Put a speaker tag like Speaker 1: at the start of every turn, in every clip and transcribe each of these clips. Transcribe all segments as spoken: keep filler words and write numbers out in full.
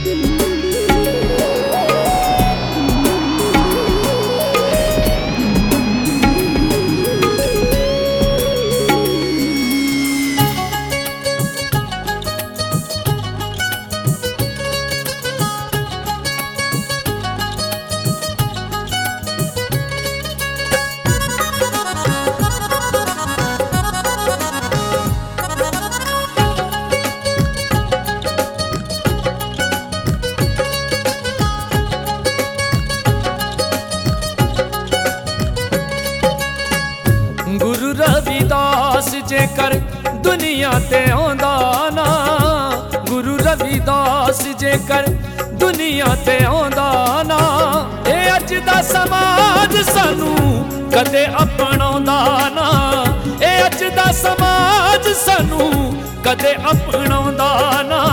Speaker 1: गुरु रविदास जेकर दुनिया ते आंदा ना, गुरु रविदास जेकर दुनिया ते आंदा ना, ए अज दा समाज सानू कदे अपनाउंदा ना, ए अज दा समाज सानू कदे अपनाउंदा ना।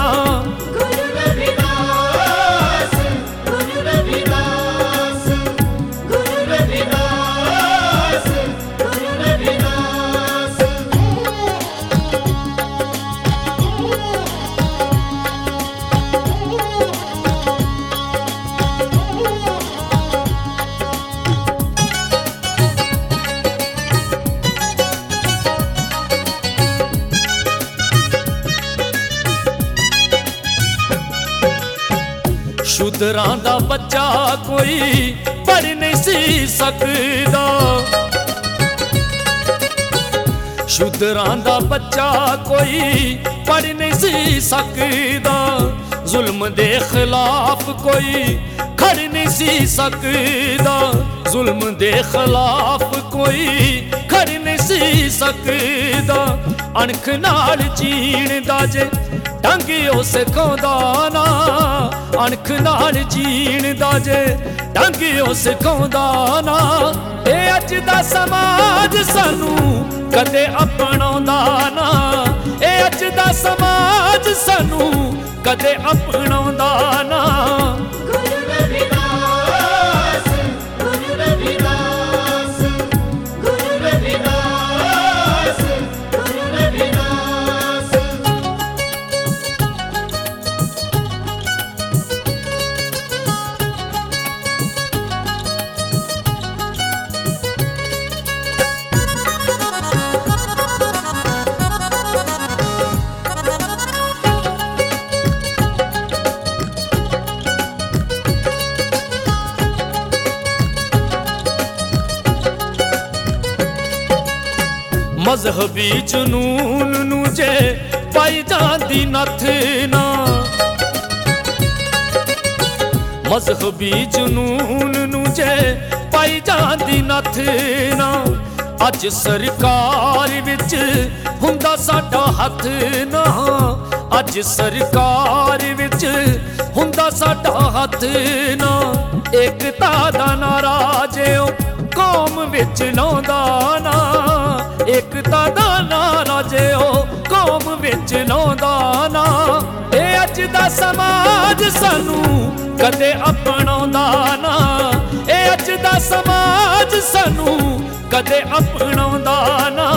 Speaker 1: शूदरां दा बच्चा कोई पढ़ नहीं सी सकदा, शूदरां दा बच्चा कोई पढ़ नहीं सी सकदा, जुल्म दे खिलाफ कोई खड़ नहीं सी सकदा, जुल्म दे खिलाफ कोई खड़ नहीं सी सकदा। अणख नाल जीण दा जे ढंग ओ सिखाउंदा ना, अणख नाल जीण दा जे ढंग ओ सिखाउंदा ना, ए अज दा समाज सानू कदे अपनाउंदा ना, ए अज दा समाज सानू कदे अपनाउंदा ना। मजहबी जुनून नू जे पाई जांदी नथ ना, मजहबी जुनून नू जे पाई जांदी नथ ना, अज सरकार विच हुंदा साडा हथ ना, अज सरकार विच हुंदा साडा हथ ना, एकता दा नारा जे कौम विच लाउंदा ना, एकता दा नारा जे ओ कौम विच लाउंदा ना, ए अज दा समाज सानू कदे अपनाउंदा ना, ए अज दा समाज सानू कदे अपनाउंदा ना।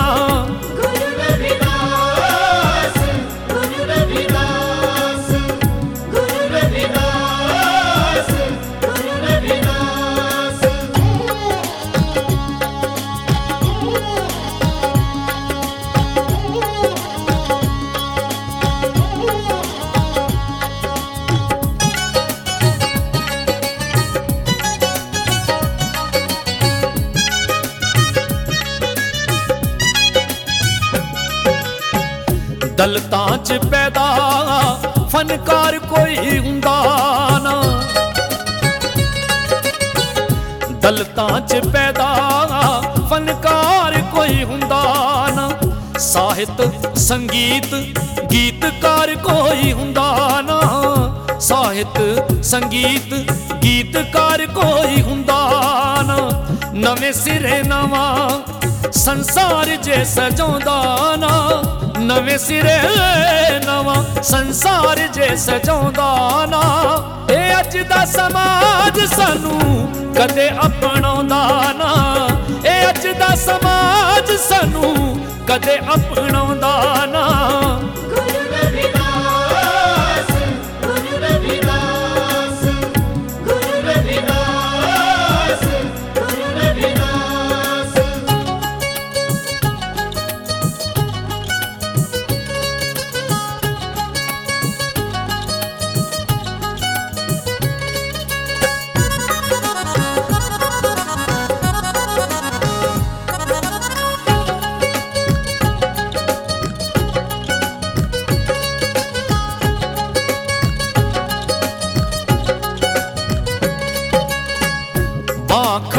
Speaker 1: दलतां च पैदा फनकार कोई हुंदा ना, दलतां च पैदा फनकार कोई हुंदा ना, साहित संगीत गीतकार कोई हुंदा ना, साहित संगीत गीतकार कोई हुंदा ना, नवें सिरे नवा संसार जे सजाउंदा ना, नवें सिरे नवा संसार जे सजाउंदा ना, ए अज दा समाज सानू कदे अपनाउंदा ना, ए अज दा समाज सानू कदे अपनाउंदा ना। गुरु रविदास, गुरु रविदास।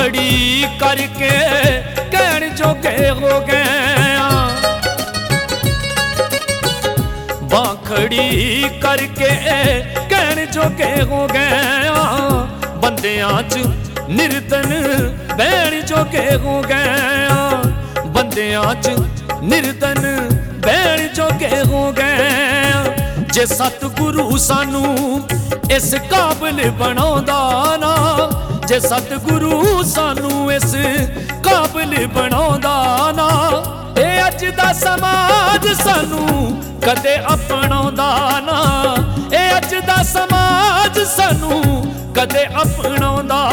Speaker 1: खड़ी करके कहण जोगे हो गए, बां खड़ी करके कहण जोगे हो गए, बंदियां च निर्धन बहन जोगे हो गए, बंदियां च निर्धन बहन जोगे हो गए। जे सतगुरु सानू इस काबिल बनाउंदा ना, जे सतगुरु सानू इस काबिल बनाउंदा ना, ए अज दा समाज सानू कदे अपनाउंदा ना, ए अज दा समाज सानू कदे अपनाउंदा